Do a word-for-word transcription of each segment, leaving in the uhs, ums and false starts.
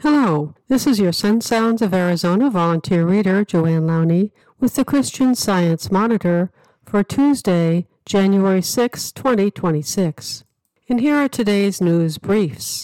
Hello, this is your Sun Sounds of Arizona volunteer reader, Joanne Lowney, with the Christian Science Monitor for Tuesday, January sixth, twenty twenty-six. And here are today's news briefs.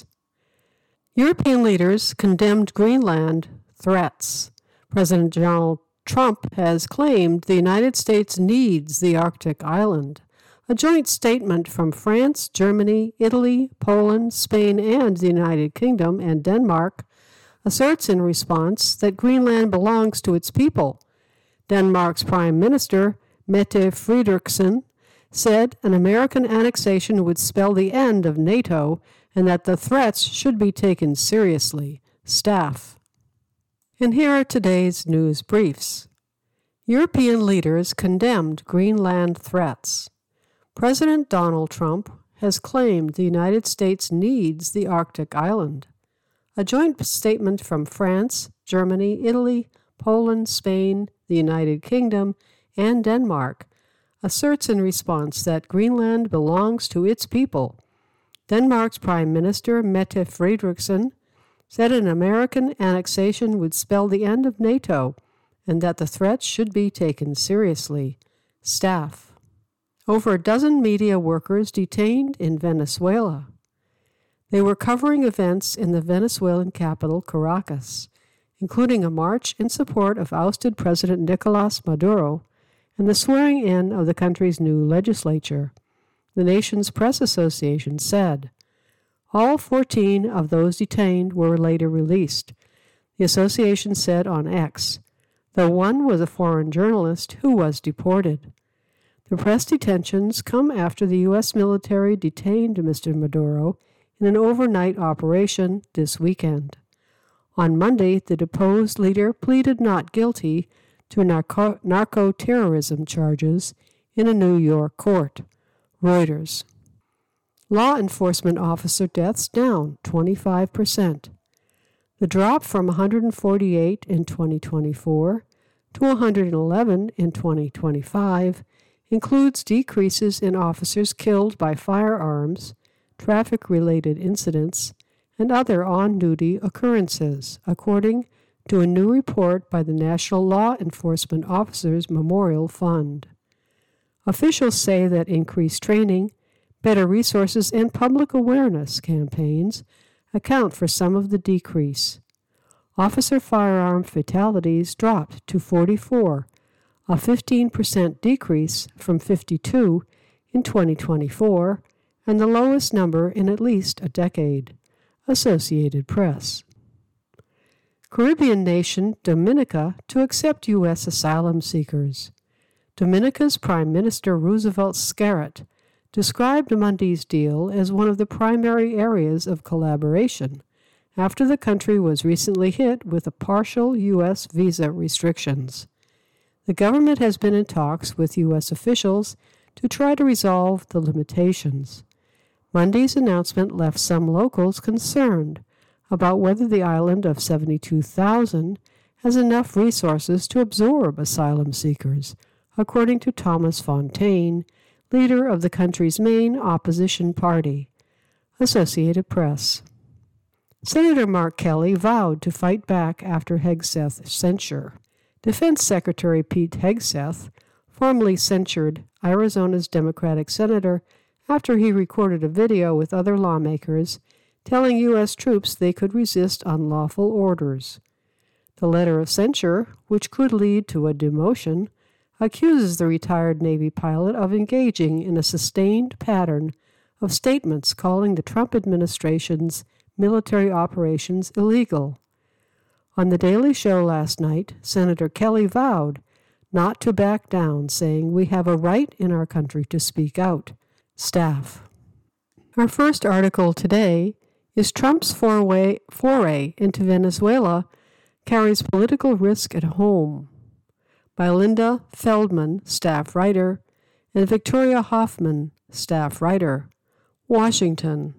European leaders condemned Greenland threats. President Donald Trump has claimed the United States needs the Arctic island. A joint statement from France, Germany, Italy, Poland, Spain, and the United Kingdom and Denmark asserts in response that Greenland belongs to its people. Denmark's Prime Minister, Mette Frederiksen, said an American annexation would spell the end of NATO and that the threats should be taken seriously. Staff. And here are today's news briefs. European leaders condemned Greenland threats. President Donald Trump has claimed the United States needs the Arctic island. A joint statement from France, Germany, Italy, Poland, Spain, the United Kingdom, and Denmark asserts in response that Greenland belongs to its people. Denmark's Prime Minister, Mette Frederiksen, said an American annexation would spell the end of NATO and that the threats should be taken seriously. Staff. Over a dozen media workers detained in Venezuela. They were covering events in the Venezuelan capital, Caracas, including a march in support of ousted President Nicolás Maduro and the swearing-in of the country's new legislature. The nation's press association said. All fourteen of those detained were later released, the association said on X, though one was a foreign journalist who was deported. The press detentions come after the U S military detained Mister Maduro in an overnight operation this weekend. On Monday, the deposed leader pleaded not guilty to narco- narco-terrorism charges in a New York court. Reuters. Law enforcement officer deaths down twenty-five percent. The drop from one hundred forty-eight in twenty twenty-four to one hundred eleven in twenty twenty-five includes decreases in officers killed by firearms, traffic-related incidents, and other on-duty occurrences, according to a new report by the National Law Enforcement Officers Memorial Fund. Officials say that increased training, better resources, and public awareness campaigns account for some of the decrease. Officer firearm fatalities dropped to forty-four, a fifteen percent decrease from fifty-two in twenty twenty-four, and the lowest number in at least a decade. Associated Press. Caribbean nation Dominica to accept U S asylum seekers. Dominica's Prime Minister Roosevelt Scarrett described Monday's deal as one of the primary areas of collaboration after the country was recently hit with a partial U S visa restrictions. The government has been in talks with U S officials to try to resolve the limitations. Monday's announcement left some locals concerned about whether the island of seventy-two thousand has enough resources to absorb asylum seekers, according to Thomas Fontaine, leader of the country's main opposition party. Associated Press. Senator Mark Kelly vowed to fight back after Hegseth's censure. Defense Secretary Pete Hegseth formally censured Arizona's Democratic senator after he recorded a video with other lawmakers telling U S troops they could resist unlawful orders. The letter of censure, which could lead to a demotion, accuses the retired Navy pilot of engaging in a sustained pattern of statements calling the Trump administration's military operations illegal. On The Daily Show last night, Senator Kelly vowed not to back down, saying, "We have a right in our country to speak out." Staff. Our first article today is Trump's foray, foray into Venezuela carries political risk at home, by Linda Feldman, staff writer, and Victoria Hoffman, staff writer. Washington.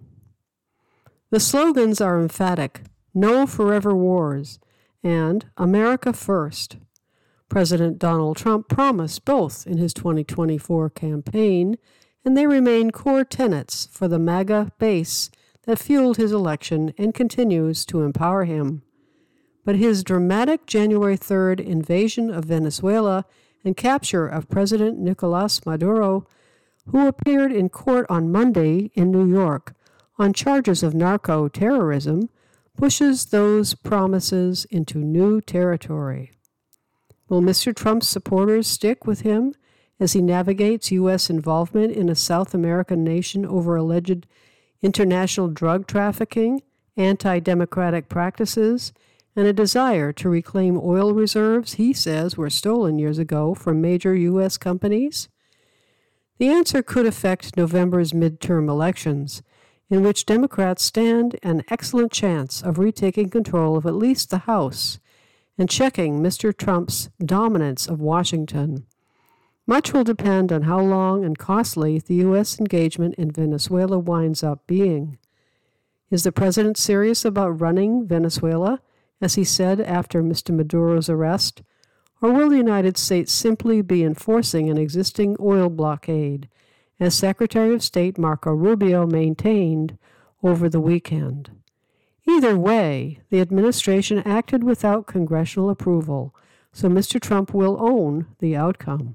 The slogans are emphatic: "No forever wars" and "America First." President Donald Trump promised both in his twenty twenty-four campaign, and they remain core tenets for the MAGA base that fueled his election and continues to empower him. But his dramatic January third invasion of Venezuela and capture of President Nicolas Maduro, who appeared in court on Monday in New York on charges of narco-terrorism, pushes those promises into new territory. Will Mister Trump's supporters stick with him as he navigates U S involvement in a South American nation over alleged international drug trafficking, anti-democratic practices, and a desire to reclaim oil reserves he says were stolen years ago from major U S companies? The answer could affect November's midterm elections, in which Democrats stand an excellent chance of retaking control of at least the House and checking Mister Trump's dominance of Washington. Much will depend on how long and costly the U S engagement in Venezuela winds up being. Is the president serious about running Venezuela, as he said after Mister Maduro's arrest, or will the United States simply be enforcing an existing oil blockade, as Secretary of State Marco Rubio maintained over the weekend? Either way, the administration acted without congressional approval, so Mister Trump will own the outcome.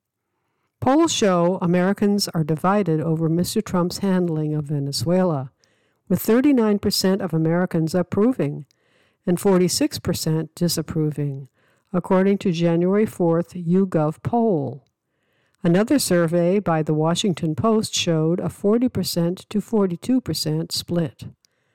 Polls show Americans are divided over Mister Trump's handling of Venezuela, with thirty-nine percent of Americans approving and forty-six percent disapproving, according to January fourth YouGov poll. Another survey by the Washington Post showed a forty percent to forty-two percent split.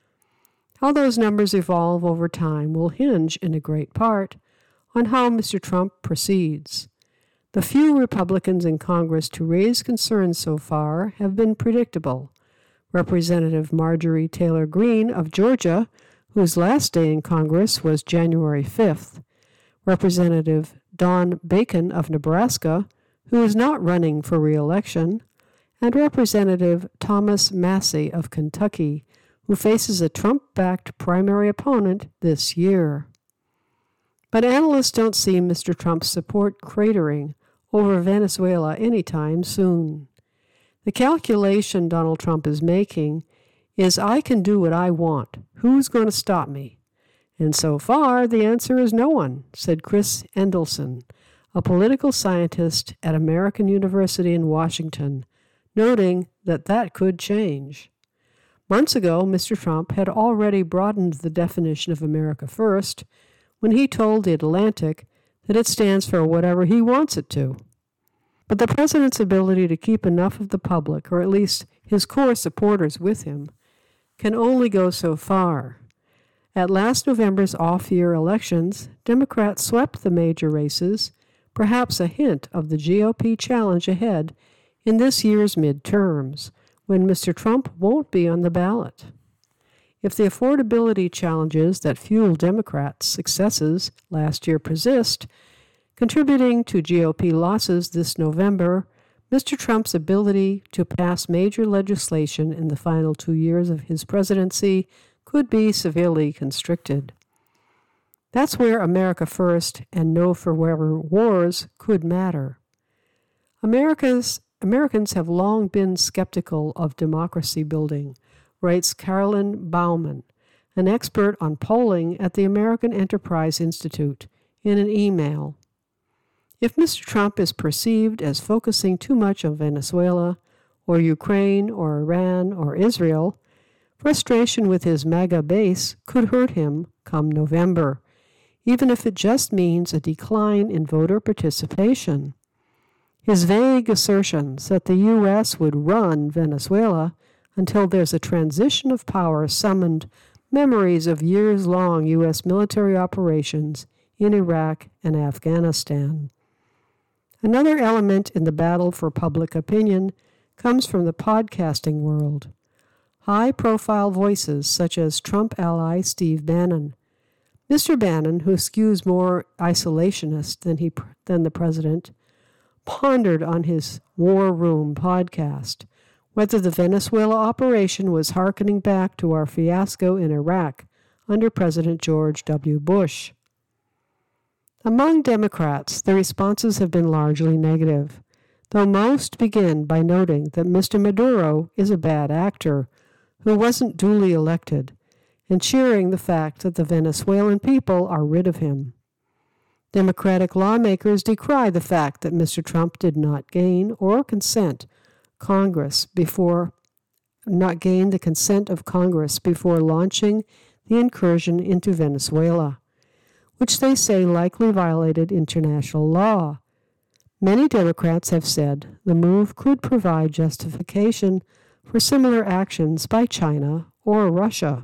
How those numbers evolve over time will hinge in a great part on how Mister Trump proceeds. The few Republicans in Congress to raise concerns so far have been predictable. Representative Marjorie Taylor Greene of Georgia, whose last day in Congress was January fifth, Representative Don Bacon of Nebraska, who is not running for re-election, and Representative Thomas Massie of Kentucky, who faces a Trump-backed primary opponent this year. But analysts don't see Mister Trump's support cratering over Venezuela anytime soon. The calculation Donald Trump is making is, I can do what I want. Who's going to stop me? And so far, the answer is no one, said Chris Endelson, a political scientist at American University in Washington, noting that that could change. Months ago, Mister Trump had already broadened the definition of America First when he told The Atlantic that it stands for whatever he wants it to. But the president's ability to keep enough of the public, or at least his core supporters, with him can only go so far. At last November's off-year elections, Democrats swept the major races, perhaps a hint of the G O P challenge ahead in this year's midterms, when Mister Trump won't be on the ballot. If the affordability challenges that fueled Democrats' successes last year persist, contributing to G O P losses this November, Mister Trump's ability to pass major legislation in the final two years of his presidency could be severely constricted. That's where America First and No Forever wars could matter. America's, Americans have long been skeptical of democracy building, writes Carolyn Bauman, an expert on polling at the American Enterprise Institute, in an email. If Mister Trump is perceived as focusing too much on Venezuela, or Ukraine, or Iran, or Israel, frustration with his MAGA base could hurt him come November, even if it just means a decline in voter participation. His vague assertions that the U S would run Venezuela until there's a transition of power summoned memories of years-long U S military operations in Iraq and Afghanistan. Another element in the battle for public opinion comes from the podcasting world. High-profile voices such as Trump ally Steve Bannon. Mister Bannon, who skews more isolationist than he than the president, pondered on his War Room podcast whether the Venezuela operation was hearkening back to our fiasco in Iraq under President George W. Bush. Among Democrats, the responses have been largely negative, though most begin by noting that Mister Maduro is a bad actor who wasn't duly elected, and cheering the fact that the Venezuelan people are rid of him. Democratic lawmakers decry the fact that Mister Trump did not gain or consent Congress before not gain the consent of Congress before launching the incursion into Venezuela, which they say likely violated international law. Many Democrats have said the move could provide justification for similar actions by China or Russia.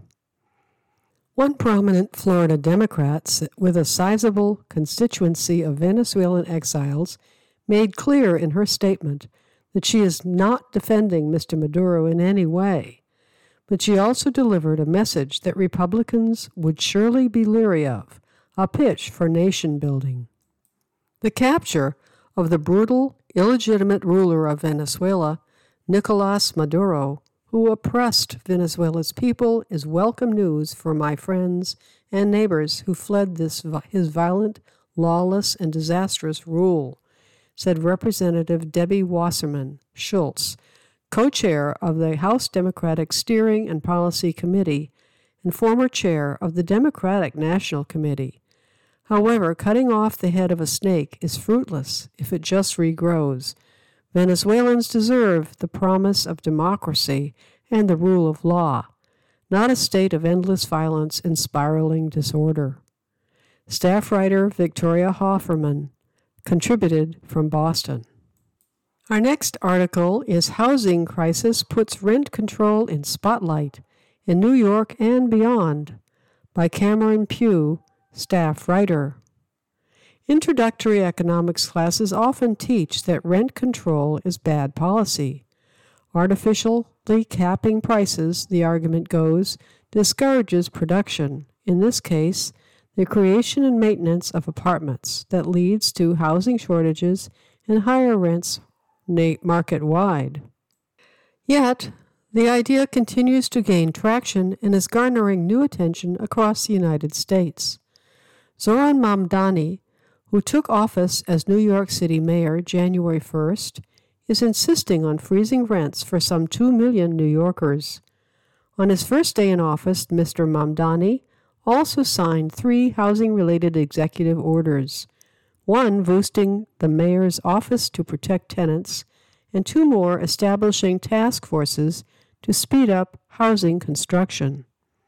One prominent Florida Democrat with a sizable constituency of Venezuelan exiles made clear in her statement that she is not defending Mister Maduro in any way, but she also delivered a message that Republicans would surely be leery of, a pitch for nation building. The capture of the brutal, illegitimate ruler of Venezuela, Nicolas Maduro, who oppressed Venezuela's people, is welcome news for my friends and neighbors who fled this his violent, lawless, and disastrous rule, said Representative Debbie Wasserman Schultz, co-chair of the House Democratic Steering and Policy Committee and former chair of the Democratic National Committee. However, cutting off the head of a snake is fruitless if it just regrows. Venezuelans deserve the promise of democracy and the rule of law, not a state of endless violence and spiraling disorder. Staff writer Victoria Hofferman contributed from Boston. Our next article is Housing Crisis Puts Rent Control in Spotlight in New York and Beyond by Cameron Pugh, staff writer. Introductory economics classes often teach that rent control is bad policy. Artificially capping prices, the argument goes, discourages production, in this case, the creation and maintenance of apartments that leads to housing shortages and higher rents market-wide. Yet, the idea continues to gain traction and is garnering new attention across the United States. Zoran Mamdani, who took office as New York City mayor January first, is insisting on freezing rents for some two million New Yorkers. On his first day in office, Mister Mamdani also signed three housing-related executive orders, one boosting the mayor's office to protect tenants, and two more establishing task forces to speed up housing construction.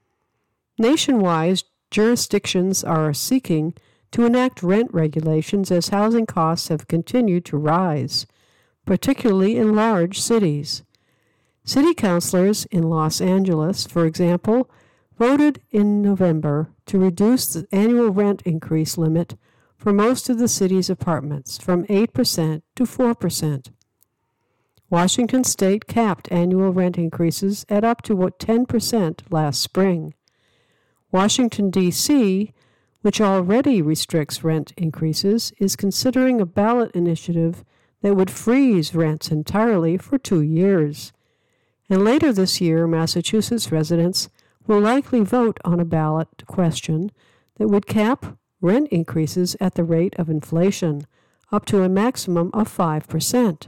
Nationwide, jurisdictions are seeking to enact rent regulations as housing costs have continued to rise, particularly in large cities. City councilors in Los Angeles, for example, voted in November to reduce the annual rent increase limit for most of the city's apartments from eight percent to four percent. Washington State capped annual rent increases at up to ten percent last spring. Washington, D C, which already restricts rent increases, is considering a ballot initiative that would freeze rents entirely for two years. And later this year, Massachusetts residents will likely vote on a ballot question that would cap rent increases at the rate of inflation, up to a maximum of five percent.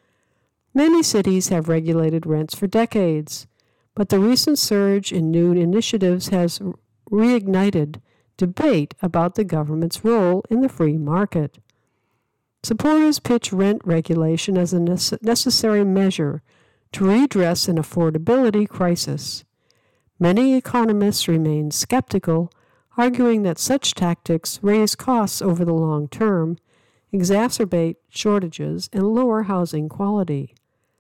Many cities have regulated rents for decades, but the recent surge in new initiatives has reignited debate about the government's role in the free market. Supporters pitch rent regulation as a necessary measure to redress an affordability crisis. Many economists remain skeptical, arguing that such tactics raise costs over the long term, exacerbate shortages, and lower housing quality.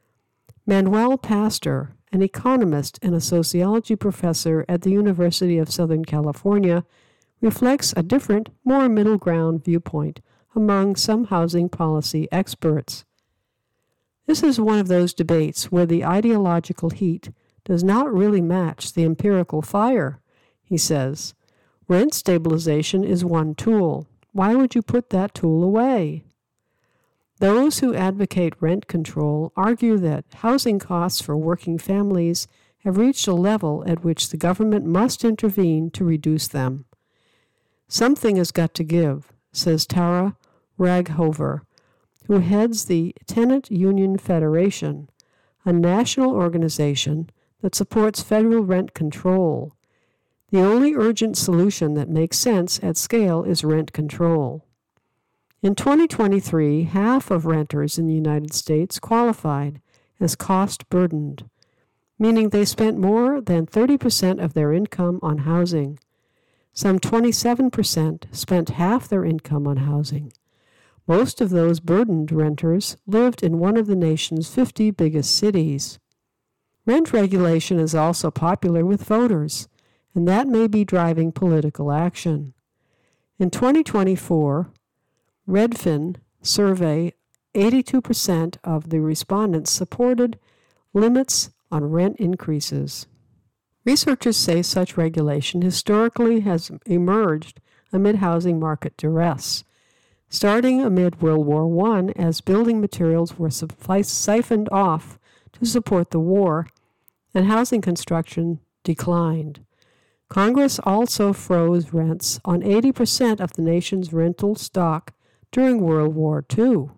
Manuel Pastor, an economist and a sociology professor at the University of Southern California, reflects a different, more middle ground viewpoint among some housing policy experts. This is one of those debates where the ideological heat does not really match the empirical fire, he says. Rent stabilization is one tool. Why would you put that tool away? Those who advocate rent control argue that housing costs for working families have reached a level at which the government must intervene to reduce them. Something has got to give, says Tara Raghover, who heads the Tenant Union Federation, a national organization that supports federal rent control. The only urgent solution that makes sense at scale is rent control. In twenty twenty-three, half of renters in the United States qualified as cost-burdened, meaning they spent more than thirty percent of their income on housing. Some twenty-seven percent spent half their income on housing. Most of those burdened renters lived in one of the nation's fifty biggest cities. Rent regulation is also popular with voters, and that may be driving political action. In twenty twenty-four, Redfin survey, eighty-two percent of the respondents supported limits on rent increases. Researchers say such regulation historically has emerged amid housing market duress, starting amid World War One as building materials were siphoned off to support the war, and housing construction declined. Congress also froze rents on eighty percent of the nation's rental stock during World War Two.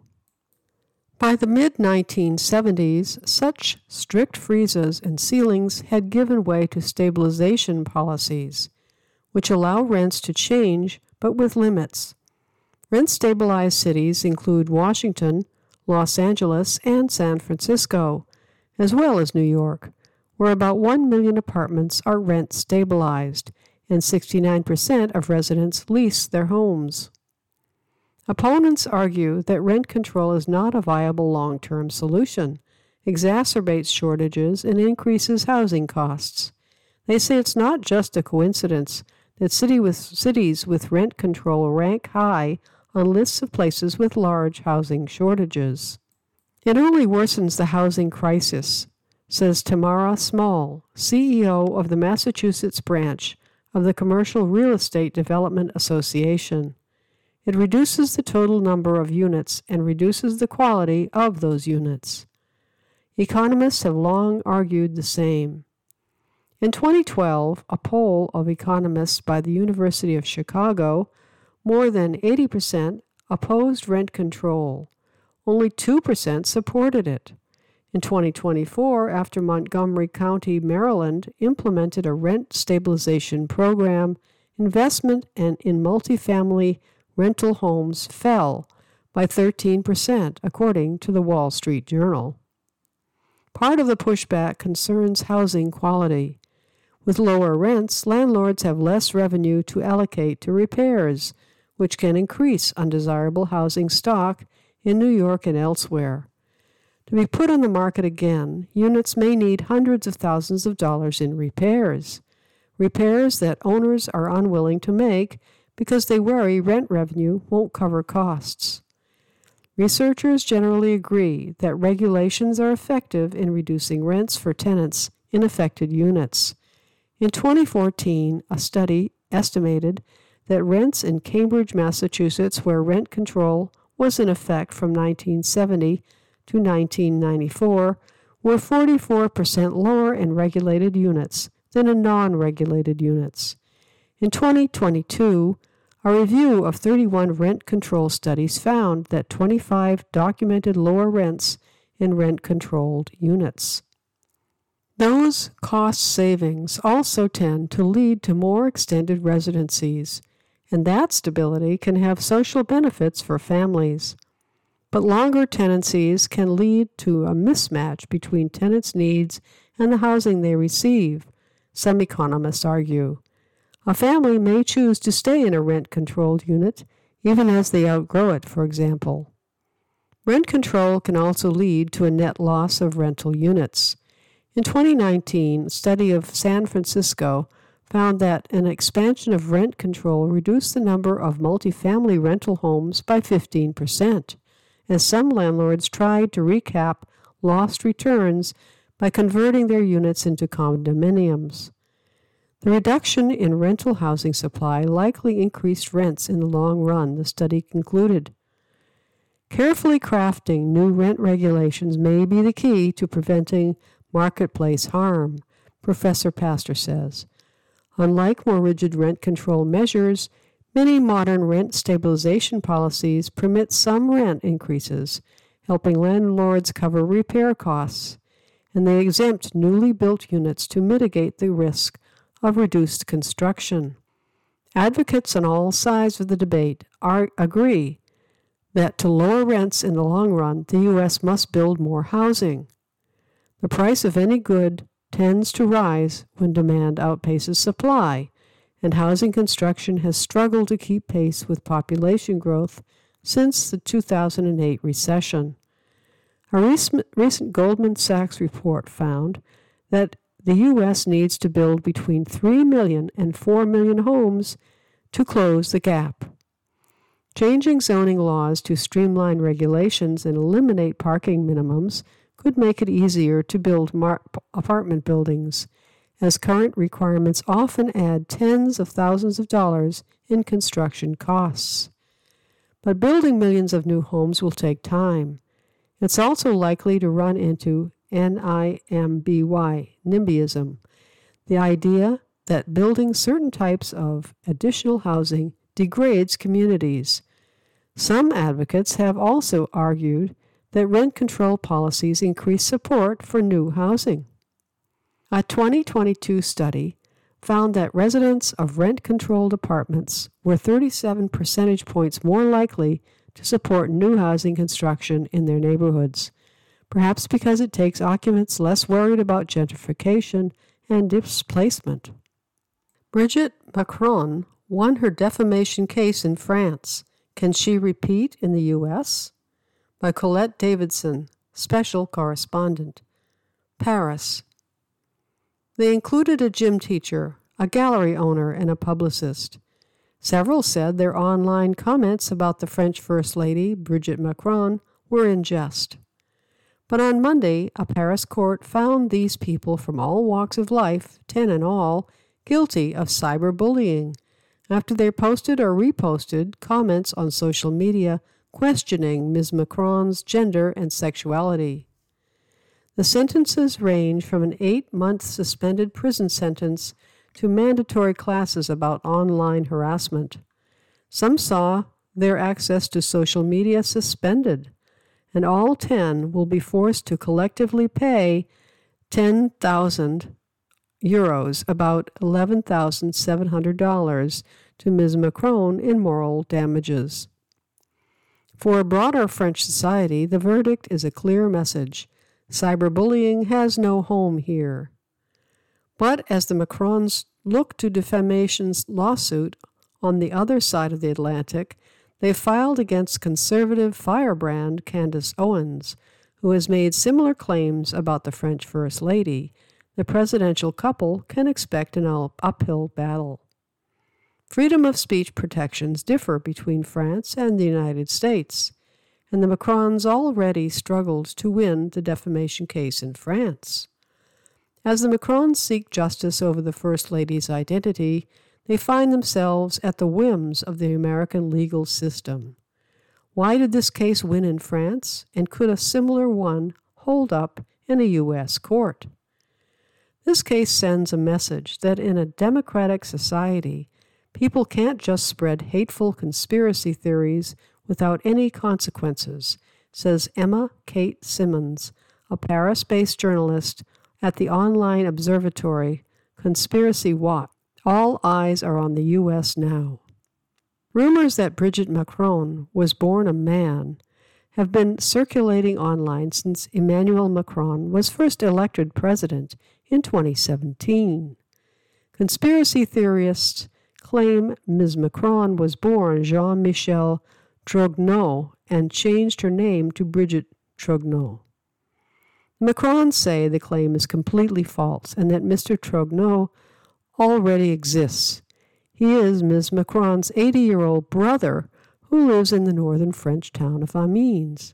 By the mid nineteen seventies, such strict freezes and ceilings had given way to stabilization policies, which allow rents to change but with limits. Rent-stabilized cities include Washington, Los Angeles, and San Francisco, as well as New York, where about one million apartments are rent-stabilized, and sixty-nine percent of residents lease their homes. Opponents argue that rent control is not a viable long-term solution, exacerbates shortages, and increases housing costs. They say it's not just a coincidence that city with, cities with rent control rank high on lists of places with large housing shortages. It only worsens the housing crisis, says Tamara Small, C E O of the Massachusetts branch of the Commercial Real Estate Development Association. It reduces the total number of units and reduces the quality of those units. Economists have long argued the same. In twenty twelve, a poll of economists by the University of Chicago, more than eighty percent opposed rent control. Only two percent supported it. In twenty twenty-four, after Montgomery County, Maryland, implemented a rent stabilization program, investment and in multifamily rental homes fell by thirteen percent, according to the Wall Street Journal. Part of the pushback concerns housing quality. With lower rents, landlords have less revenue to allocate to repairs, which can increase undesirable housing stock in New York and elsewhere. To be put on the market again, units may need hundreds of thousands of dollars in repairs, repairs that owners are unwilling to make because they worry rent revenue won't cover costs. Researchers generally agree that regulations are effective in reducing rents for tenants in affected units. In twenty fourteen, a study estimated that rents in Cambridge, Massachusetts, where rent control was in effect from nineteen seventy to nineteen ninety-four, were forty-four percent lower in regulated units than in non-regulated units. In twenty twenty-two, a review of thirty-one rent control studies found that twenty-five documented lower rents in rent-controlled units. Those cost savings also tend to lead to more extended residencies, and that stability can have social benefits for families. But longer tenancies can lead to a mismatch between tenants' needs and the housing they receive, some economists argue. A family may choose to stay in a rent-controlled unit, even as they outgrow it, for example. Rent control can also lead to a net loss of rental units. In twenty nineteen, a study of San Francisco found that an expansion of rent control reduced the number of multifamily rental homes by fifteen percent, as some landlords tried to recap lost returns by converting their units into condominiums. The reduction in rental housing supply likely increased rents in the long run, the study concluded. Carefully crafting new rent regulations may be the key to preventing marketplace harm, Professor Pastor says. Unlike more rigid rent control measures, many modern rent stabilization policies permit some rent increases, helping landlords cover repair costs, and they exempt newly built units to mitigate the risk of reduced construction. Advocates on all sides of the debate are, agree that to lower rents in the long run, the U S must build more housing. The price of any good tends to rise when demand outpaces supply, and housing construction has struggled to keep pace with population growth since the two thousand eight recession. A recent, recent Goldman Sachs report found that the U S needs to build between three million and four million homes to close the gap. Changing zoning laws to streamline regulations and eliminate parking minimums could make it easier to build mar- apartment buildings, as current requirements often add tens of thousands of dollars in construction costs. But building millions of new homes will take time. It's also likely to run into N I M B Y, NIMBYism, the idea that building certain types of additional housing degrades communities. Some advocates have also argued that rent control policies increase support for new housing. A twenty twenty-two study found that residents of rent-controlled apartments were thirty-seven percentage points more likely to support new housing construction in their neighborhoods, perhaps because it takes occupants less worried about gentrification and displacement. Brigitte Macron won her defamation case in France. Can she repeat in the U S? By Colette Davidson, Special Correspondent. Paris. They included a gym teacher, a gallery owner, and a publicist. Several said their online comments about the French First Lady, Brigitte Macron, were in jest. But on Monday, a Paris court found these people from all walks of life, ten in all, guilty of cyberbullying after they posted or reposted comments on social media questioning Miz Macron's gender and sexuality. The sentences range from an eight-month suspended prison sentence to mandatory classes about online harassment. Some saw their access to social media suspended, and all ten will be forced to collectively pay ten thousand euros, about eleven thousand seven hundred dollars, to Miz Macron in moral damages. For a broader French society, the verdict is a clear message. Cyberbullying has no home here. But as the Macrons look to defamation's lawsuit on the other side of the Atlantic, they filed against conservative firebrand Candace Owens, who has made similar claims about the French First Lady. The presidential couple can expect an uphill battle. Freedom of speech protections differ between France and the United States, and the Macrons already struggled to win the defamation case in France. As the Macrons seek justice over the First Lady's identity, they find themselves at the whims of the American legal system. Why did this case win in France, and could a similar one hold up in a U S court? This case sends a message that in a democratic society, people can't just spread hateful conspiracy theories without any consequences, says Emma Kate Simmons, a Paris-based journalist at the online observatory Conspiracy Watch. All eyes are on the U S now. Rumors that Brigitte Macron was born a man have been circulating online since Emmanuel Macron was first elected president in twenty seventeen. Conspiracy theorists claim Miz Macron was born Jean-Michel Trogneux and changed her name to Brigitte Trogneux. Macrons say the claim is completely false and that Mister Trogneux already exists. He is Miz Macron's eighty-year-old brother who lives in the northern French town of Amiens.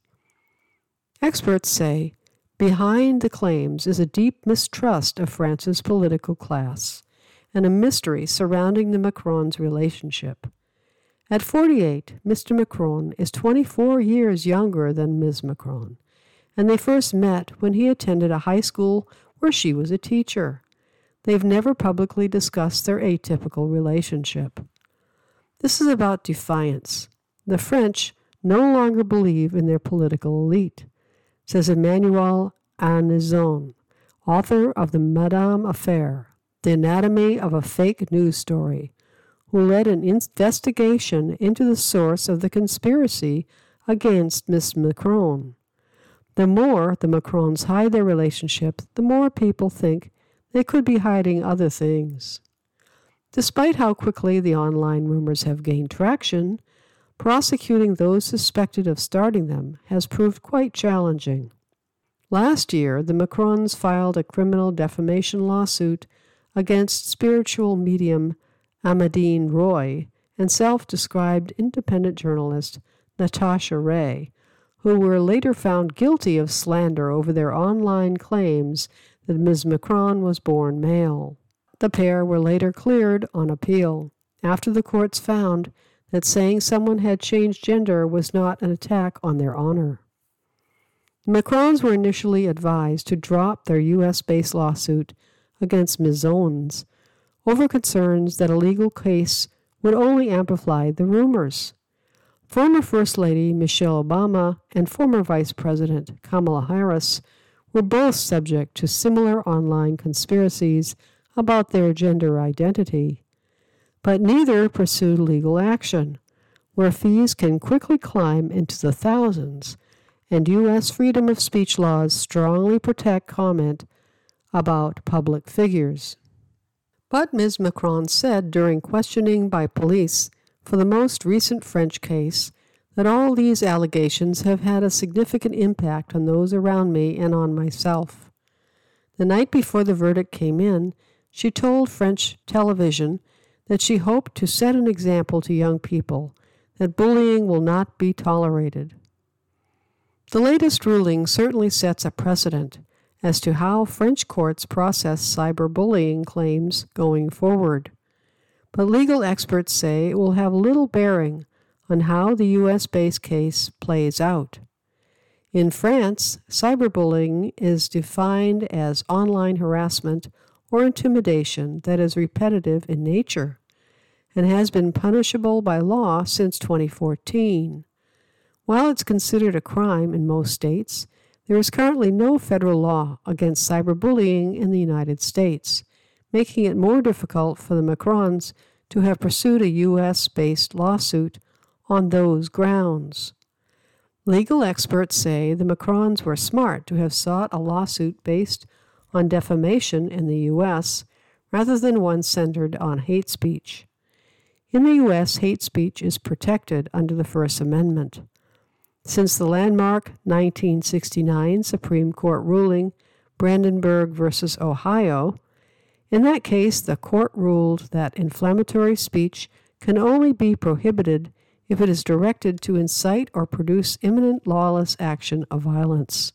Experts say behind the claims is a deep mistrust of France's political class and a mystery surrounding the Macrons' relationship. At forty-eight, Mister Macron is twenty-four years younger than Miz Macron, and they first met when he attended a high school where she was a teacher. They've never publicly discussed their atypical relationship. This is about defiance. The French no longer believe in their political elite, says Emmanuel Arnizon, author of the Madame Affair, The Anatomy of a Fake News Story, who led an investigation into the source of the conspiracy against Miz Macron. The more the Macrons hide their relationship, the more people think they could be hiding other things. Despite how quickly the online rumors have gained traction, prosecuting those suspected of starting them has proved quite challenging. Last year, the Macrons filed a criminal defamation lawsuit against spiritual medium Amandine Roy and self-described independent journalist Natasha Ray, who were later found guilty of slander over their online claims that Miz Macron was born male. The pair were later cleared on appeal, after the courts found that saying someone had changed gender was not an attack on their honor. The Macrons were initially advised to drop their U S-based lawsuit against Miz Owens over concerns that a legal case would only amplify the rumors. Former First Lady Michelle Obama and former Vice President Kamala Harris were both subject to similar online conspiracies about their gender identity, but neither pursued legal action, where fees can quickly climb into the thousands, and U S freedom of speech laws strongly protect comment about public figures. But Miz Macron said during questioning by police for the most recent French case that all these allegations have had a significant impact on those around me and on myself. The night before the verdict came in, she told French television that she hoped to set an example to young people that bullying will not be tolerated. The latest ruling certainly sets a precedent as to how French courts process cyberbullying claims going forward. But legal experts say it will have little bearing on how the U S-based case plays out. In France, cyberbullying is defined as online harassment or intimidation that is repetitive in nature and has been punishable by law since twenty fourteen. While it's considered a crime in most states, there is currently no federal law against cyberbullying in the United States, making it more difficult for the Macrons to have pursued a U S-based lawsuit on those grounds. Legal experts say the Macrons were smart to have sought a lawsuit based on defamation in the U S rather than one centered on hate speech. In the U S, hate speech is protected under the First Amendment. Since the landmark nineteen sixty-nine Supreme Court ruling, Brandenburg versus Ohio, in that case, the court ruled that inflammatory speech can only be prohibited if it is directed to incite or produce imminent lawless action of violence.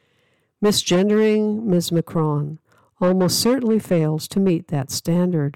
Misgendering Miz Macron almost certainly fails to meet that standard.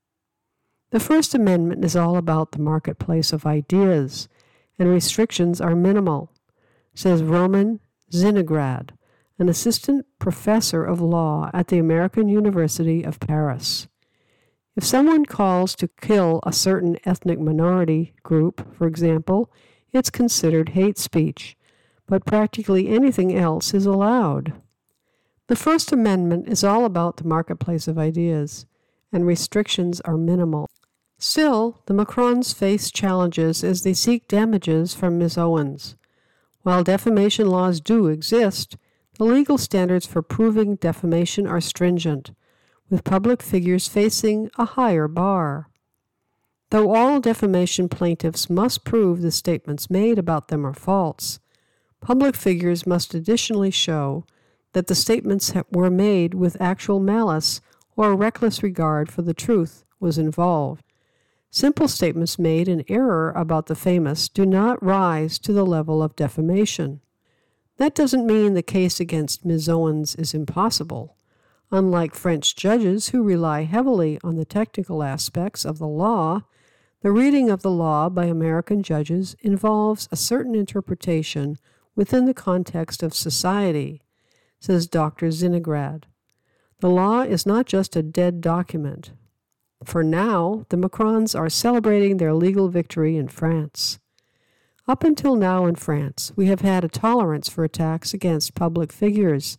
The First Amendment is all about the marketplace of ideas, and restrictions are minimal, says Roman Zinograd, an assistant professor of law at the American University of Paris. If someone calls to kill a certain ethnic minority group, for example, it's considered hate speech, but practically anything else is allowed. The First Amendment is all about the marketplace of ideas, and restrictions are minimal. Still, the Macrons face challenges as they seek damages from Miz Owens. While defamation laws do exist, the legal standards for proving defamation are stringent, with public figures facing a higher bar. Though all defamation plaintiffs must prove the statements made about them are false, public figures must additionally show that the statements were made with actual malice or a reckless regard for the truth was involved. Simple statements made in error about the famous do not rise to the level of defamation. That doesn't mean the case against Miz Owens is impossible. Unlike French judges who rely heavily on the technical aspects of the law, the reading of the law by American judges involves a certain interpretation within the context of society, says Doctor Zinograd. The law is not just a dead document. For now, the Macrons are celebrating their legal victory in France. Up until now in France, we have had a tolerance for attacks against public figures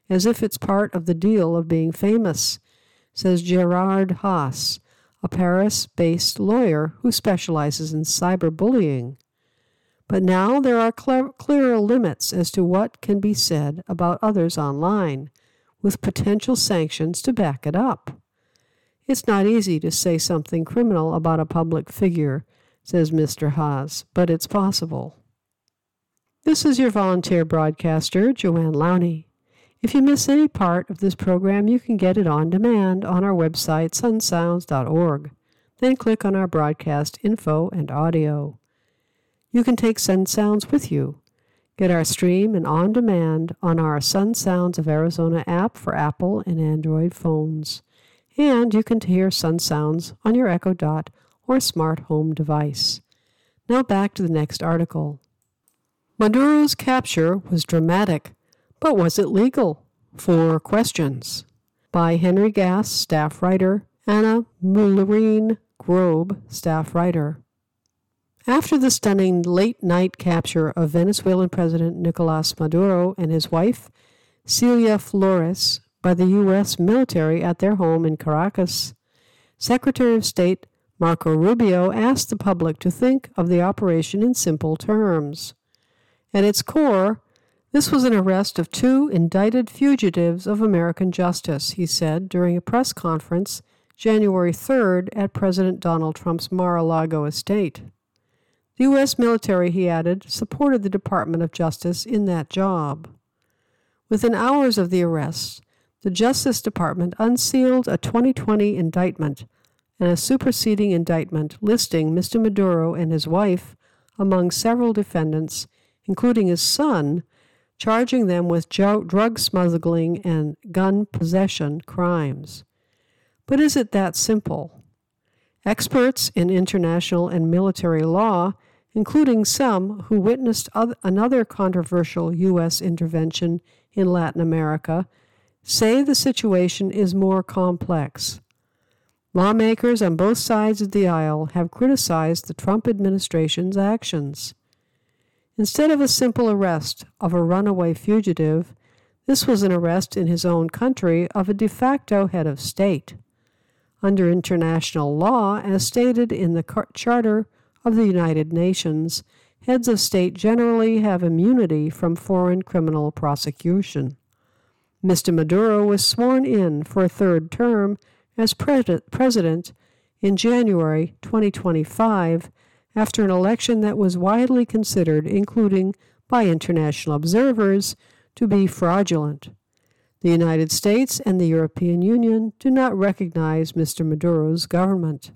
as if it's part of the deal of being famous, says Gerard Haas, a Paris-based lawyer who specializes in cyberbullying. But now there are clear, clearer limits as to what can be said about others online, with potential sanctions to back it up. It's not easy to say something criminal about a public figure, says Mister Haas, but it's possible. This is your volunteer broadcaster, Joanne Lowney. If you miss any part of this program, you can get it on demand on our website, sun sounds dot org. Then click on our broadcast info and audio. You can take Sun Sounds with you. Get our stream and on demand on our Sun Sounds of Arizona app for Apple and Android phones. And you can hear Sun Sounds on your Echo Dot or smart home device. Now back to the next article. Maduro's capture was dramatic, but was it legal? Four questions. By Henry Gass, staff writer, Anna Mullerine Grobe, staff writer. After the stunning late-night capture of Venezuelan President Nicolás Maduro and his wife, Celia Flores, by the U S military at their home in Caracas, Secretary of State Marco Rubio asked the public to think of the operation in simple terms. At its core, this was an arrest of two indicted fugitives of American justice, he said during a press conference January third at President Donald Trump's Mar-a-Lago estate. The U S military, he added, supported the Department of Justice in that job. Within hours of the arrest, the Justice Department unsealed a twenty twenty indictment and a superseding indictment listing Mister Maduro and his wife among several defendants, including his son, charging them with jo- drug smuggling and gun possession crimes. But is it that simple? Experts in international and military law, including some who witnessed other, another controversial U S intervention in Latin America, say the situation is more complex. Lawmakers on both sides of the aisle have criticized the Trump administration's actions. Instead of a simple arrest of a runaway fugitive, this was an arrest in his own country of a de facto head of state. Under international law, as stated in the Charter of the United Nations, heads of state generally have immunity from foreign criminal prosecution. Mister Maduro was sworn in for a third term as pre- president in January twenty twenty-five after an election that was widely considered, including by international observers, to be fraudulent. The United States and the European Union do not recognize Mister Maduro's government.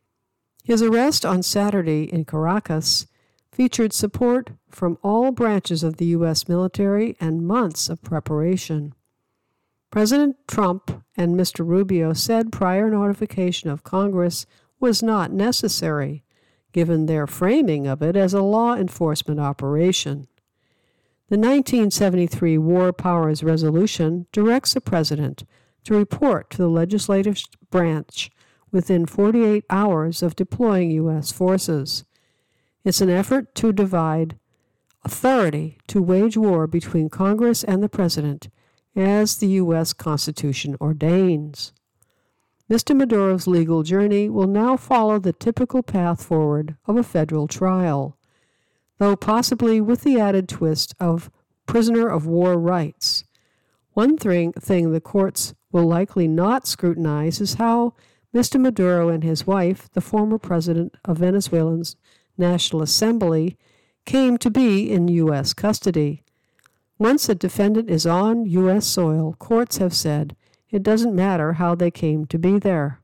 His arrest on Saturday in Caracas featured support from all branches of the U S military and months of preparation. President Trump and Mister Rubio said prior notification of Congress was not necessary, given their framing of it as a law enforcement operation. The nineteen seventy-three War Powers Resolution directs the President to report to the legislative branch within forty-eight hours of deploying U S forces. It's an effort to divide authority to wage war between Congress and the President, as the U S Constitution ordains. Mister Maduro's legal journey will now follow the typical path forward of a federal trial, though possibly with the added twist of prisoner of war rights. One thing, thing the courts will likely not scrutinize is how Mister Maduro and his wife, the former president of Venezuela's National Assembly, came to be in U S custody. Once a defendant is on U S soil, courts have said it doesn't matter how they came to be there.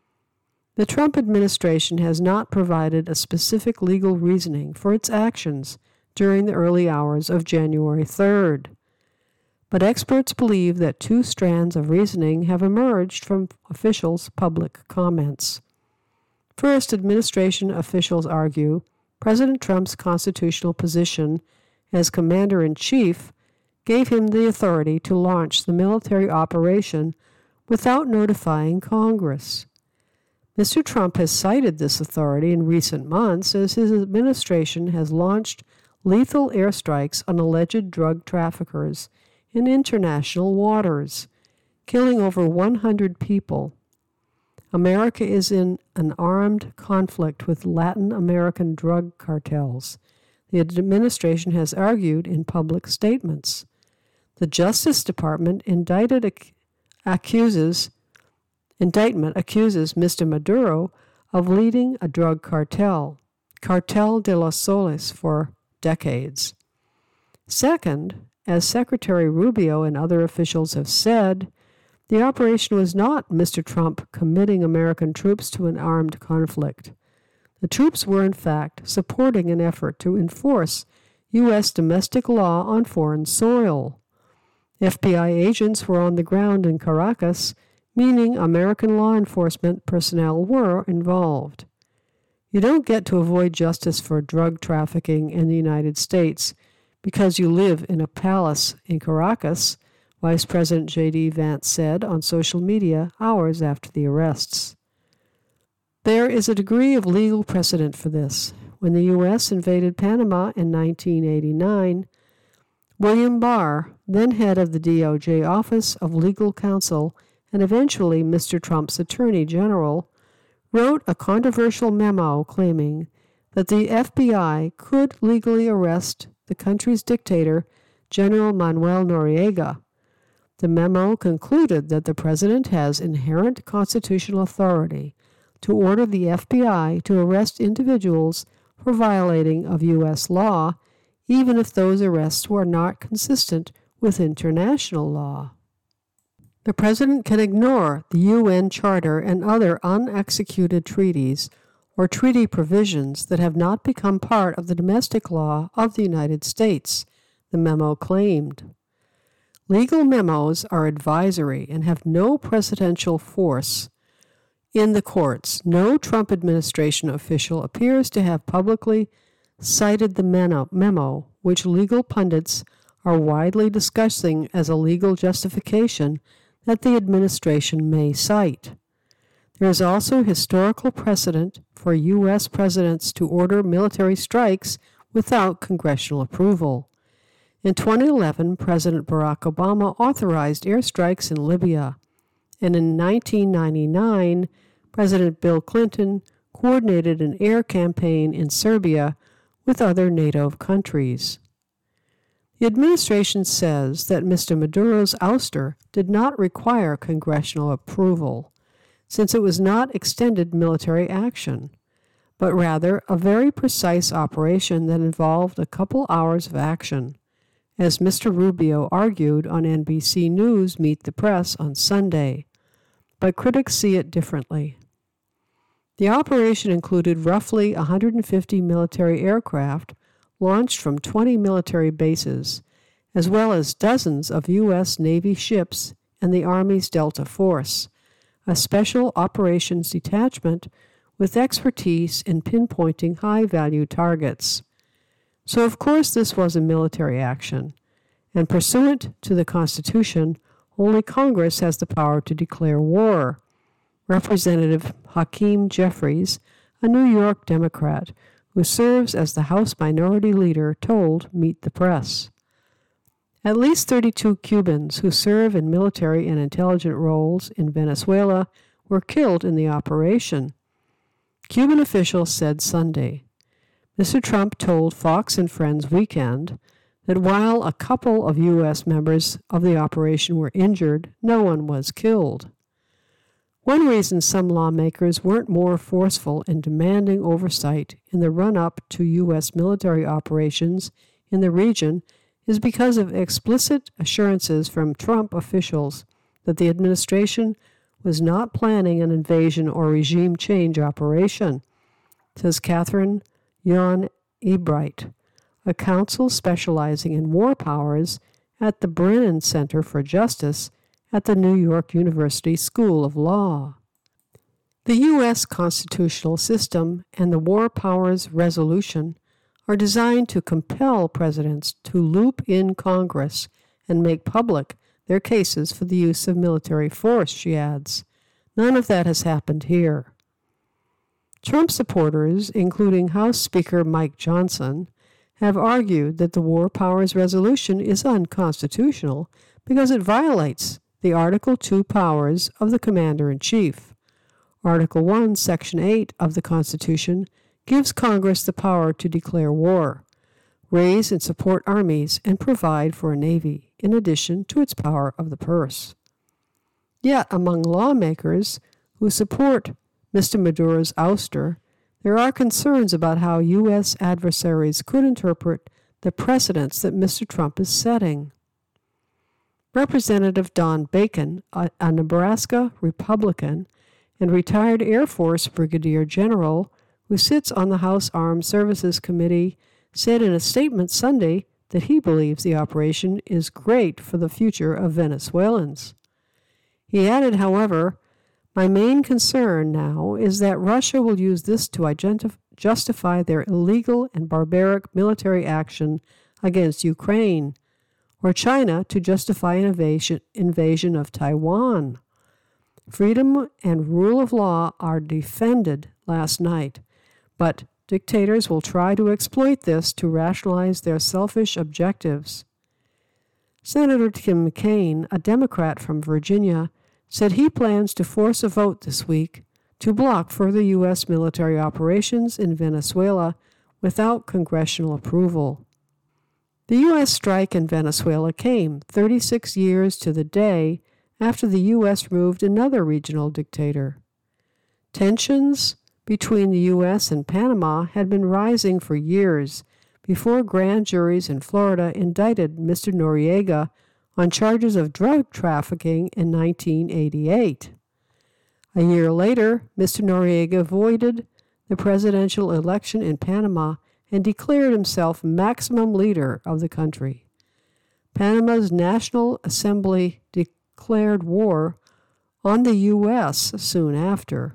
The Trump administration has not provided a specific legal reasoning for its actions during the early hours of January third. But experts believe that two strands of reasoning have emerged from officials' public comments. First, administration officials argue President Trump's constitutional position as commander-in-chief gave him the authority to launch the military operation without notifying Congress. Mister Trump has cited this authority in recent months as his administration has launched lethal airstrikes on alleged drug traffickers in international waters, killing over one hundred people. America is in an armed conflict with Latin American drug cartels, the administration has argued in public statements. The Justice Department indicted ac- accuses indictment accuses Mister Maduro of leading a drug cartel, Cartel de los Soles, for decades. Second, as Secretary Rubio and other officials have said, the operation was not Mister Trump committing American troops to an armed conflict. The troops were, in fact, supporting an effort to enforce U S domestic law on foreign soil. F B I agents were on the ground in Caracas, meaning American law enforcement personnel were involved. You don't get to avoid justice for drug trafficking in the United States because you live in a palace in Caracas, Vice President J D Vance said on social media hours after the arrests. There is a degree of legal precedent for this. When the U S invaded Panama in nineteen eighty-nine, William Barr, then head of the D O J Office of Legal Counsel and eventually Mister Trump's Attorney General, wrote a controversial memo claiming that the F B I could legally arrest the country's dictator, General Manuel Noriega. The memo concluded that the president has inherent constitutional authority to order the F B I to arrest individuals for violating of U S law, even if those arrests were not consistent with international law. The president can ignore the U N Charter and other unexecuted treaties or treaty provisions that have not become part of the domestic law of the United States, the memo claimed. Legal memos are advisory and have no precedential force. In the courts, no Trump administration official appears to have publicly cited the memo, which legal pundits are widely discussing as a legal justification that the administration may cite. There is also historical precedent for U S presidents to order military strikes without congressional approval. In twenty eleven, President Barack Obama authorized airstrikes in Libya, and in nineteen ninety-nine, President Bill Clinton coordinated an air campaign in Serbia with other NATO countries. The administration says that Mister Maduro's ouster did not require congressional approval, since it was not extended military action, but rather a very precise operation that involved a couple hours of action, as Mister Rubio argued on N B C News Meet the Press on Sunday, but critics see it differently. The operation included roughly one hundred fifty military aircraft launched from twenty military bases, as well as dozens of U S Navy ships and the Army's Delta Force, a special operations detachment with expertise in pinpointing high-value targets. So, of course, this was a military action, and pursuant to the Constitution, only Congress has the power to declare war. Representative Hakeem Jeffries, a New York Democrat who serves as the House Minority Leader, told Meet the Press. At least thirty-two Cubans who serve in military and intelligence roles in Venezuela were killed in the operation, Cuban officials said Sunday. Mister Trump told Fox and Friends Weekend that while a couple of U S members of the operation were injured, no one was killed. One reason some lawmakers weren't more forceful in demanding oversight in the run-up to U S military operations in the region is because of explicit assurances from Trump officials that the administration was not planning an invasion or regime change operation, says Catherine Yon Ebright, a counsel specializing in war powers at the Brennan Center for Justice at the New York University School of Law. The U S constitutional system and the War Powers Resolution are designed to compel presidents to loop in Congress and make public their cases for the use of military force, she adds. None of that has happened here. Trump supporters, including House Speaker Mike Johnson, have argued that the War Powers Resolution is unconstitutional because it violates the Article two powers of the Commander-in-Chief. Article one, Section eight of the Constitution gives Congress the power to declare war, raise and support armies, and provide for a navy, in addition to its power of the purse. Yet, among lawmakers who support Mister Maduro's ouster, there are concerns about how U S adversaries could interpret the precedents that Mister Trump is setting. Representative Don Bacon, a, a Nebraska Republican and retired Air Force Brigadier General who sits on the House Armed Services Committee, said in a statement Sunday that he believes the operation is great for the future of Venezuelans. He added, however, "My main concern now is that Russia will use this to identif- justify their illegal and barbaric military action against Ukraine, or China to justify an invasion, invasion of Taiwan. Freedom and rule of law are defended last night, but dictators will try to exploit this to rationalize their selfish objectives." Senator Tim Kaine, a Democrat from Virginia, said he plans to force a vote this week to block further U S military operations in Venezuela without congressional approval. The U S strike in Venezuela came thirty-six years to the day after the U S removed another regional dictator. Tensions between the U S and Panama had been rising for years before grand juries in Florida indicted Mister Noriega on charges of drug trafficking in nineteen eighty-eight. A year later, Mister Noriega avoided the presidential election in Panama and declared himself maximum leader of the country. Panama's National Assembly declared war on the U S soon after.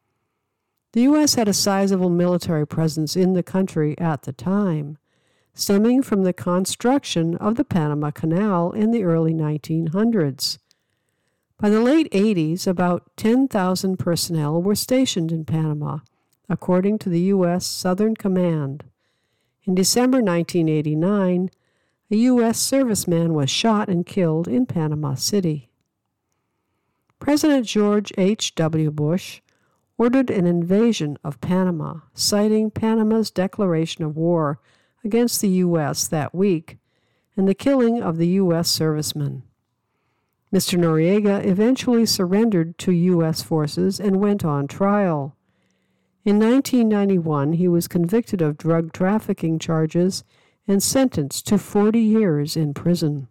The U S had a sizable military presence in the country at the time, stemming from the construction of the Panama Canal in the early nineteen hundreds. By the late eighties, about ten thousand personnel were stationed in Panama, according to the U S Southern Command. In December nineteen eighty-nine, a U S serviceman was shot and killed in Panama City. President George H W Bush ordered an invasion of Panama, citing Panama's declaration of war against the U S that week and the killing of the U S serviceman. Mister Noriega eventually surrendered to U S forces and went on trial. In nineteen ninety-one, he was convicted of drug trafficking charges and sentenced to forty years in prison.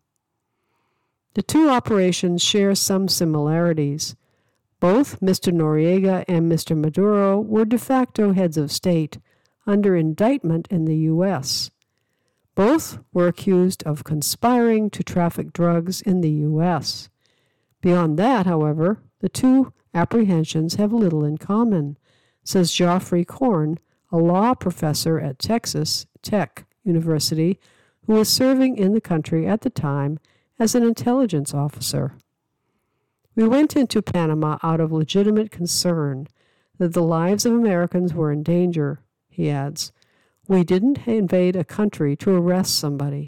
The two operations share some similarities. Both Mister Noriega and Mister Maduro were de facto heads of state under indictment in the U S. Both were accused of conspiring to traffic drugs in the U S. Beyond that, however, the two apprehensions have little in common, says Geoffrey Korn, a law professor at Texas Tech University who was serving in the country at the time as an intelligence officer. "We went into Panama out of legitimate concern that the lives of Americans were in danger," he adds. "We didn't invade a country to arrest somebody."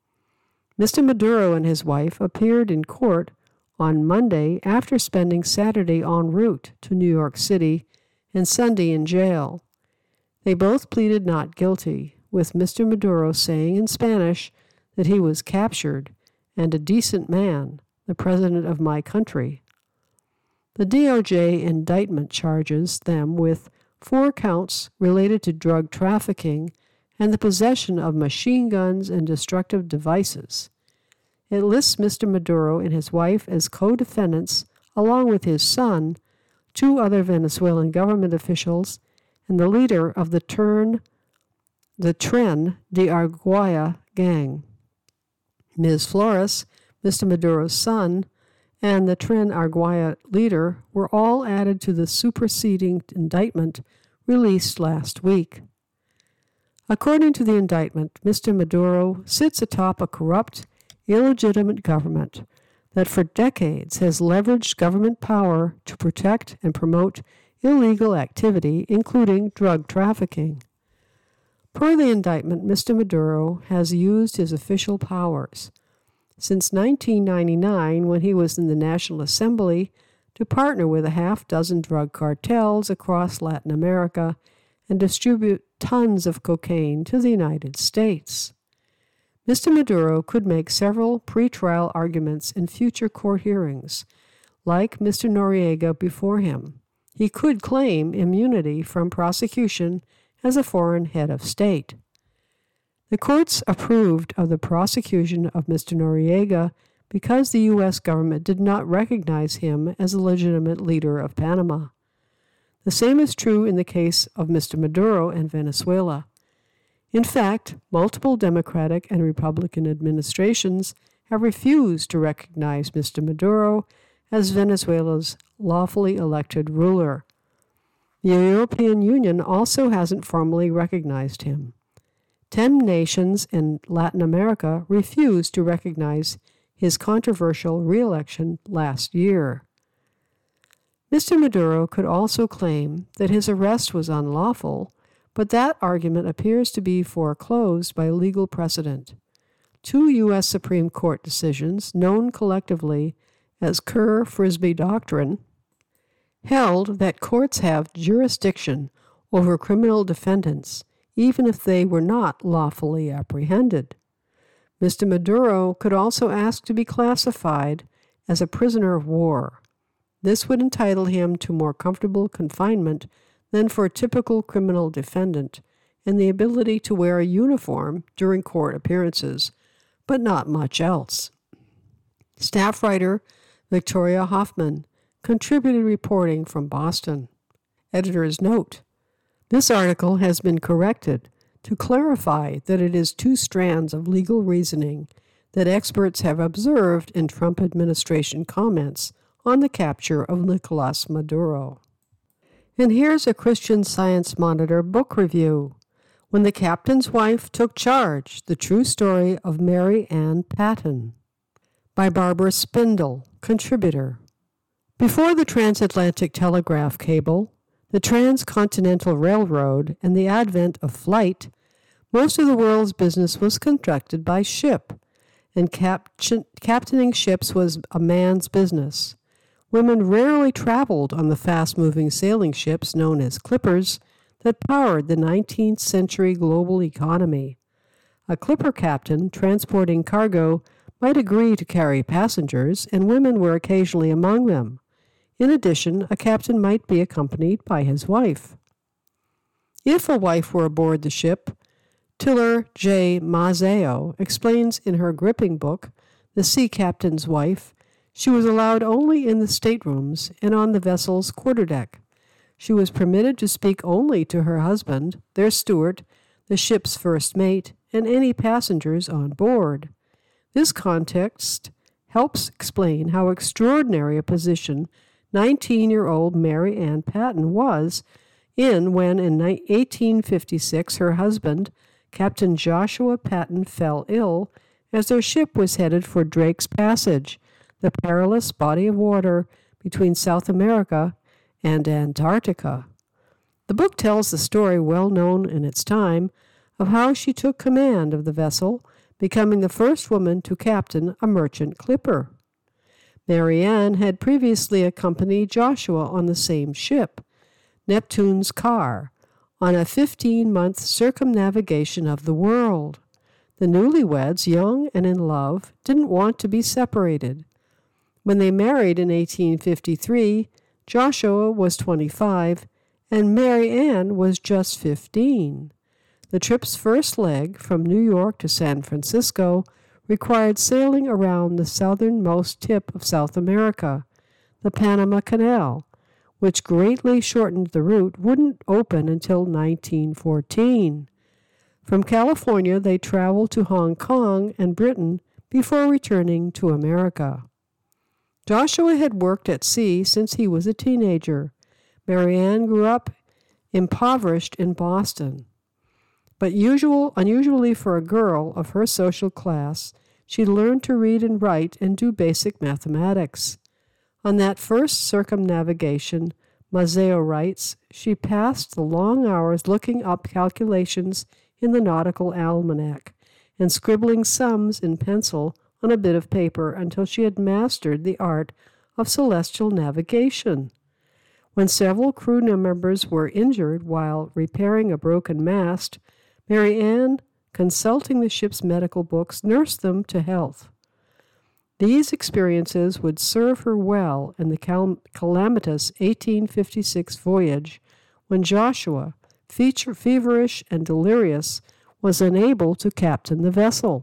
Mister Maduro and his wife appeared in court on Monday after spending Saturday en route to New York City and Sunday in jail. They both pleaded not guilty, with Mister Maduro saying in Spanish that he was captured and a decent man, the president of my country. The D O J indictment charges them with four counts related to drug trafficking and the possession of machine guns and destructive devices. It lists Mister Maduro and his wife as co-defendants, along with his son, two other Venezuelan government officials, and the leader of the Turn, the Tren de Aragua gang. Miz Flores, Mister Maduro's son, and the Tren Aragua leader were all added to the superseding indictment released last week. According to the indictment, Mister Maduro sits atop a corrupt, illegitimate government that for decades has leveraged government power to protect and promote illegal activity, including drug trafficking. Per the indictment, Mister Maduro has used his official powers since nineteen ninety-nine, when he was in the National Assembly, to partner with a half dozen drug cartels across Latin America and distribute tons of cocaine to the United States. Mister Maduro could make several pretrial arguments in future court hearings, like Mister Noriega before him. He could claim immunity from prosecution as a foreign head of state. The courts approved of the prosecution of Mister Noriega because the U S government did not recognize him as a legitimate leader of Panama. The same is true in the case of Mister Maduro and Venezuela. In fact, multiple Democratic and Republican administrations have refused to recognize Mister Maduro as Venezuela's lawfully elected ruler. The European Union also hasn't formally recognized him. Ten nations in Latin America refused to recognize his controversial re-election last year. Mister Maduro could also claim that his arrest was unlawful, but that argument appears to be foreclosed by legal precedent. Two U S Supreme Court decisions, known collectively as Kerr-Frisbee Doctrine, held that courts have jurisdiction over criminal defendants, even if they were not lawfully apprehended. Mister Maduro could also ask to be classified as a prisoner of war. This would entitle him to more comfortable confinement than for a typical criminal defendant, and the ability to wear a uniform during court appearances, but not much else. Staff writer Victoria Hoffman contributed reporting from Boston. Editor's note: this article has been corrected to clarify that it is two strands of legal reasoning that experts have observed in Trump administration comments on the capture of Nicolas Maduro. And here's a Christian Science Monitor book review. When the Captain's Wife Took Charge, The True Story of Mary Ann Patten, by Barbara Spindle, contributor. Before the transatlantic telegraph cable, the transcontinental railroad, and the advent of flight, most of the world's business was conducted by ship, and cap- captaining ships was a man's business. Women rarely traveled on the fast-moving sailing ships known as clippers that powered the nineteenth century global economy. A clipper captain transporting cargo might agree to carry passengers, and women were occasionally among them. In addition, a captain might be accompanied by his wife. If a wife were aboard the ship, Tiller J. Mazzeo explains in her gripping book, The Sea Captain's Wife, she was allowed only in the staterooms and on the vessel's quarterdeck. She was permitted to speak only to her husband, their steward, the ship's first mate, and any passengers on board. This context helps explain how extraordinary a position nineteen-year-old Mary Ann Patten was in when, in eighteen fifty-six, her husband, Captain Joshua Patten, fell ill as their ship was headed for Drake's Passage, the perilous body of water between South America and Antarctica. The book tells the story, well known in its time, of how she took command of the vessel, becoming the first woman to captain a merchant clipper. Mary Ann had previously accompanied Joshua on the same ship, Neptune's Car, on a fifteen-month circumnavigation of the world. The newlyweds, young and in love, didn't want to be separated. When they married in eighteen fifty-three, Joshua was twenty-five, and Mary Ann was just fifteen. The trip's first leg, from New York to San Francisco, required sailing around the southernmost tip of South America. The Panama Canal, which greatly shortened the route, wouldn't open until nineteen fourteen. From California, they traveled to Hong Kong and Britain before returning to America. Joshua had worked at sea since he was a teenager. Mary Ann grew up impoverished in Boston. But usual, unusually for a girl of her social class, she learned to read and write and do basic mathematics. On that first circumnavigation, Mazzeo writes, she passed the long hours looking up calculations in the nautical almanac and scribbling sums in pencil on a bit of paper until she had mastered the art of celestial navigation. When several crew members were injured while repairing a broken mast, Mary Ann, consulting the ship's medical books, nursed them to health. These experiences would serve her well in the cal- calamitous eighteen fifty-six voyage, when Joshua, feature, feverish and delirious, was unable to captain the vessel.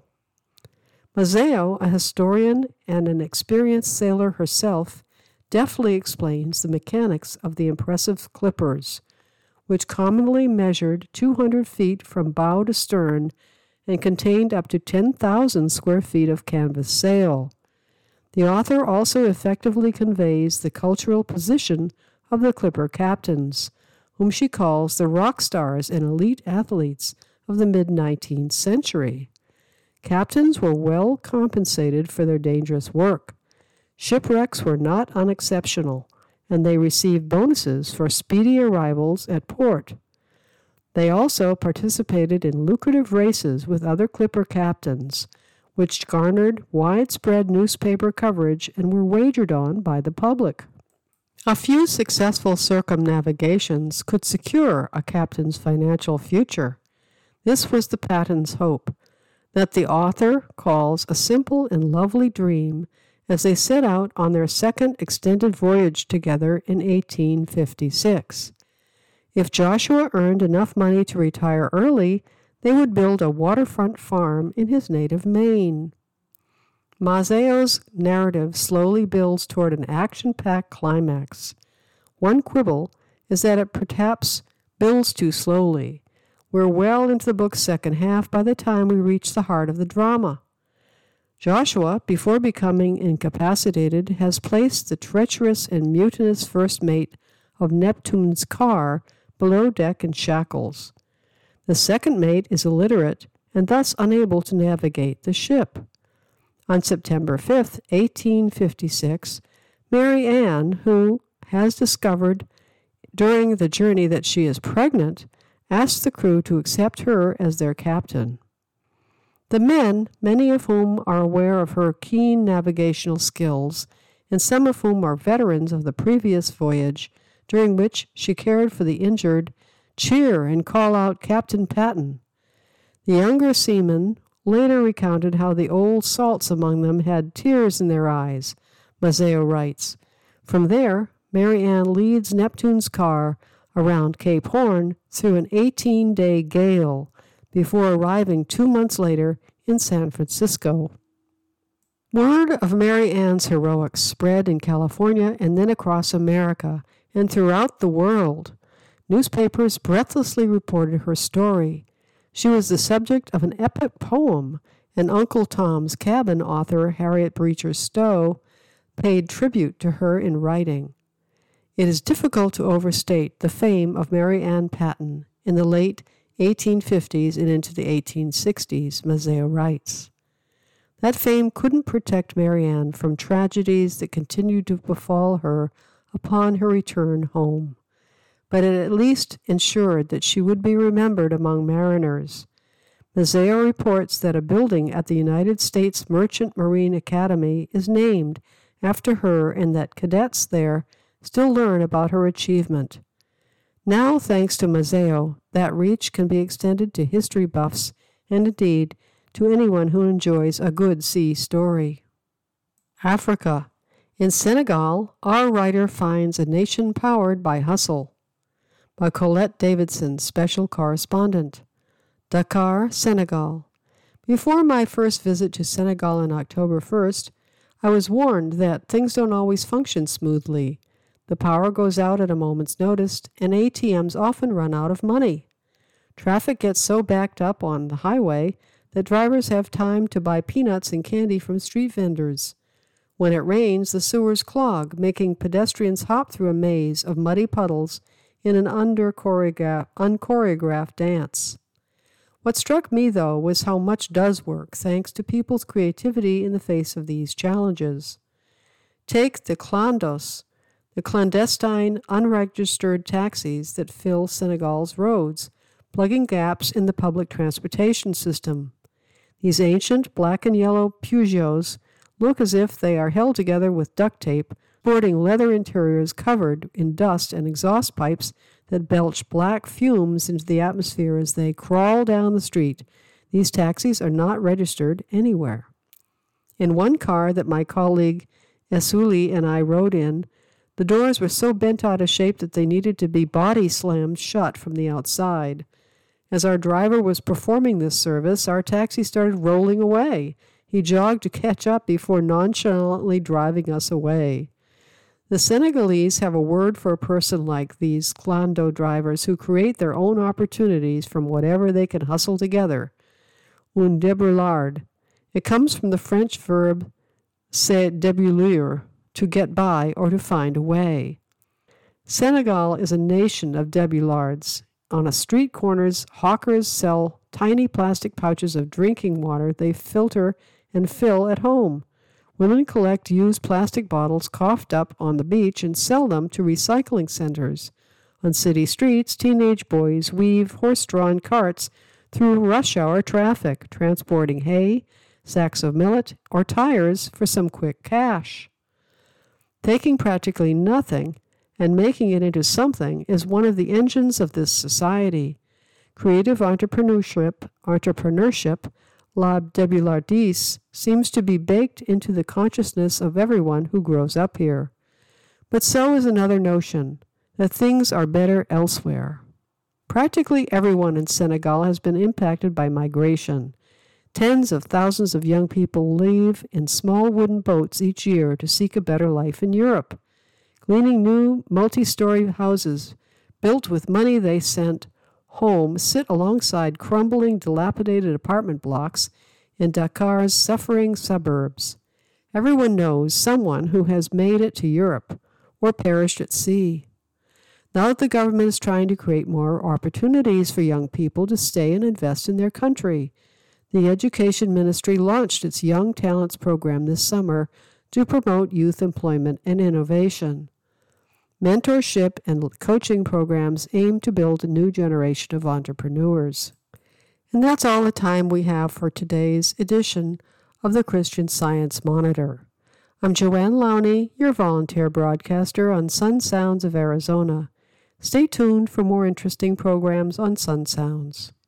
Mazzeo, a historian and an experienced sailor herself, deftly explains the mechanics of the impressive clippers, which commonly measured two hundred feet from bow to stern and contained up to ten thousand square feet of canvas sail. The author also effectively conveys the cultural position of the clipper captains, whom she calls the rock stars and elite athletes of the mid-nineteenth century. Captains were well compensated for their dangerous work. Shipwrecks were not unexceptional, and they received bonuses for speedy arrivals at port. They also participated in lucrative races with other clipper captains, which garnered widespread newspaper coverage and were wagered on by the public. A few successful circumnavigations could secure a captain's financial future. This was the Pattons' hope, that the author calls a simple and lovely dream as they set out on their second extended voyage together in eighteen fifty-six. If Joshua earned enough money to retire early, they would build a waterfront farm in his native Maine. Mazzeo's narrative slowly builds toward an action-packed climax. One quibble is that it perhaps builds too slowly. We're well into the book's second half by the time we reach the heart of the drama. Joshua, before becoming incapacitated, has placed the treacherous and mutinous first mate of Neptune's car below deck in shackles. The second mate is illiterate and thus unable to navigate the ship. On September fifth, eighteen fifty-six, Mary Ann, who has discovered during the journey that she is pregnant, asks the crew to accept her as their captain. The men, many of whom are aware of her keen navigational skills, and some of whom are veterans of the previous voyage, during which she cared for the injured, cheer and call out Captain Patten. The younger seamen later recounted how the old salts among them had tears in their eyes, Mazzeo writes. From there, Mary Ann leads Neptune's car around Cape Horn through an eighteen-day gale before arriving two months later in San Francisco. Word of Mary Ann's heroics spread in California and then across America and throughout the world. Newspapers breathlessly reported her story. She was the subject of an epic poem, and Uncle Tom's Cabin author Harriet Beecher Stowe paid tribute to her in writing. It is difficult to overstate the fame of Mary Ann Patten in the late eighteen fifties and into the eighteen sixties, Mazzeo writes. That fame couldn't protect Mary Ann from tragedies that continued to befall her upon her return home, but it at least ensured that she would be remembered among mariners. Mazzeo reports that a building at the United States Merchant Marine Academy is named after her and that cadets there still learn about her achievement. Now, thanks to Mazzeo, that reach can be extended to history buffs and indeed to anyone who enjoys a good sea story. Africa. In Senegal, our writer finds a nation powered by hustle. By Colette Davidson, Special Correspondent. Dakar, Senegal. Before my first visit to Senegal on October first, I was warned that things don't always function smoothly. The power goes out at a moment's notice, and A T Ms often run out of money. Traffic gets so backed up on the highway that drivers have time to buy peanuts and candy from street vendors. When it rains, the sewers clog, making pedestrians hop through a maze of muddy puddles in an under-choreographed, unchoreographed dance. What struck me, though, was how much does work, thanks to people's creativity in the face of these challenges. Take the Clandos. the clandestine, unregistered taxis that fill Senegal's roads, plugging gaps in the public transportation system. These ancient black and yellow Peugeots look as if they are held together with duct tape, sporting leather interiors covered in dust and exhaust pipes that belch black fumes into the atmosphere as they crawl down the street. These taxis are not registered anywhere. In one car that my colleague Esuli and I rode in, the doors were so bent out of shape that they needed to be body slammed shut from the outside. As our driver was performing this service, our taxi started rolling away. He jogged to catch up before nonchalantly driving us away. The Senegalese have a word for a person like these clando drivers who create their own opportunities from whatever they can hustle together. Un débrouillard. It comes from the French verb se débrouiller, to get by or to find a way. Senegal is a nation of débrouillards. On a street corners, hawkers sell tiny plastic pouches of drinking water they filter and fill at home. Women collect used plastic bottles coughed up on the beach and sell them to recycling centers. On city streets, teenage boys weave horse-drawn carts through rush hour traffic, transporting hay, sacks of millet, or tires for some quick cash. Taking practically nothing and making it into something is one of the engines of this society. Creative entrepreneurship, entrepreneurship, la débrouillardise, seems to be baked into the consciousness of everyone who grows up here. But so is another notion, that things are better elsewhere. Practically everyone in Senegal has been impacted by migration. Tens of thousands of young people leave in small wooden boats each year to seek a better life in Europe, cleaning new multi-story houses built with money they sent home sit alongside crumbling, dilapidated apartment blocks in Dakar's suffering suburbs. Everyone knows someone who has made it to Europe or perished at sea. Now that the government is trying to create more opportunities for young people to stay and invest in their country, the Education Ministry launched its Young Talents program this summer to promote youth employment and innovation. Mentorship and coaching programs aim to build a new generation of entrepreneurs. And that's all the time we have for today's edition of the Christian Science Monitor. I'm Joanne Lowney, your volunteer broadcaster on Sun Sounds of Arizona. Stay tuned for more interesting programs on Sun Sounds.